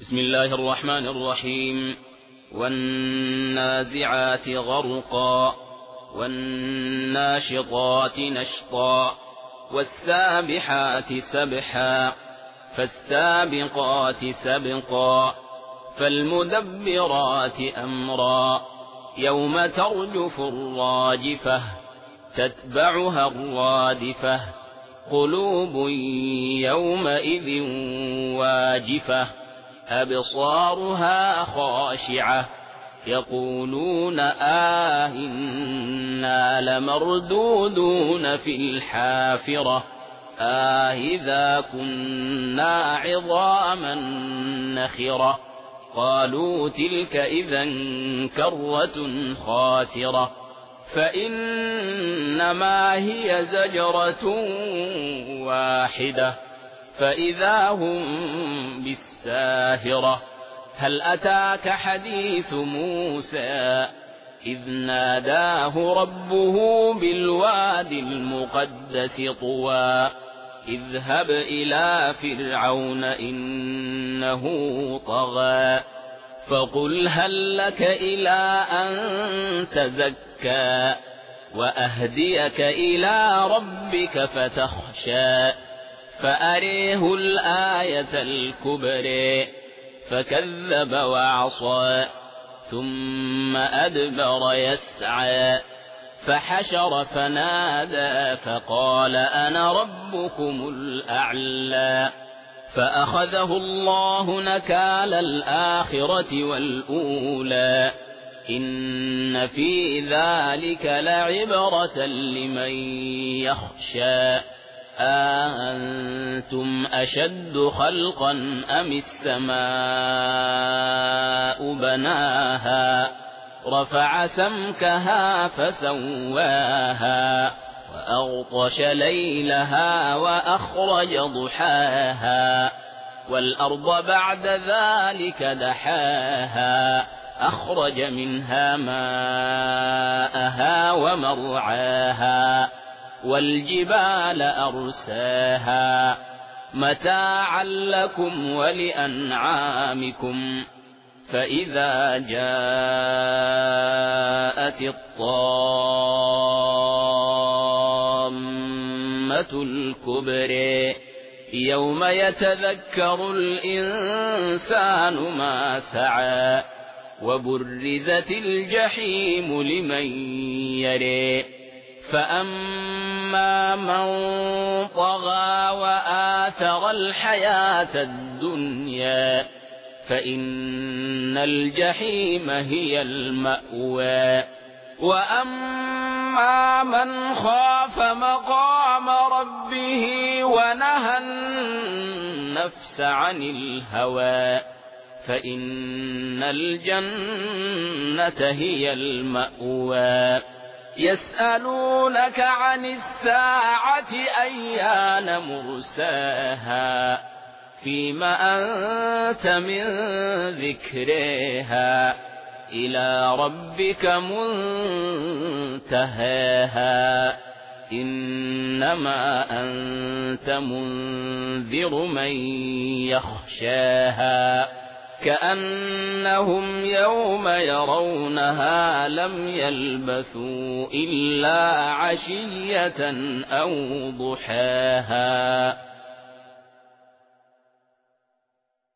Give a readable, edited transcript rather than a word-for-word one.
بسم الله الرحمن الرحيم. والنازعات غرقا والناشطات نشطا والسابحات سبحا فالسابقات سبقا فالمدبرات أمرا يوم ترجف الراجفة تتبعها الرادفة قلوب يومئذ واجفة أبصارها خاشعة يقولون إنا لمردودون في الحافرة إذا كنا عظاما نخرة قالوا تلك إذا كرة خاسرة فإنما هي زجرة واحدة فإذا هم بالساهرة هل أتاك حديث موسى إذ ناداه ربه بالواد المقدس طوى اذهب إلى فرعون إنه طغى فقل هل لك إلى أن تزكى وأهديك إلى ربك فتخشى فأريه الآية الكبرى فكذب وعصى ثم أدبر يسعى فحشر فنادى فقال أنا ربكم الأعلى فأخذه الله نكال الآخرة والأولى إن في ذلك لعبرة لمن يخشى أأنتم أشد خلقا أم السماء بناها رفع سمكها فسواها وأغطش ليلها وأخرج ضحاها والأرض بعد ذلك دحاها أخرج منها ماءها ومرعاها والجبال أرساها متاعا لكم ولأنعامكم فإذا جاءت الطامة الكبرى يوم يتذكر الإنسان ما سعى وبرزت الجحيم لمن يرى فأما من طغى وآثر الحياة الدنيا فإن الجحيم هي المأوى وأما من خاف مقام ربه ونهى النفس عن الهوى فإن الجنة هي المأوى يسألونك عن الساعة أيان مرساها فيم أنت من ذكرها إلى ربك منتهاها إنما أنت منذر من يخشاها كأنهم يوم يرونها لم يلبثوا إلا عشية أو ضحاها.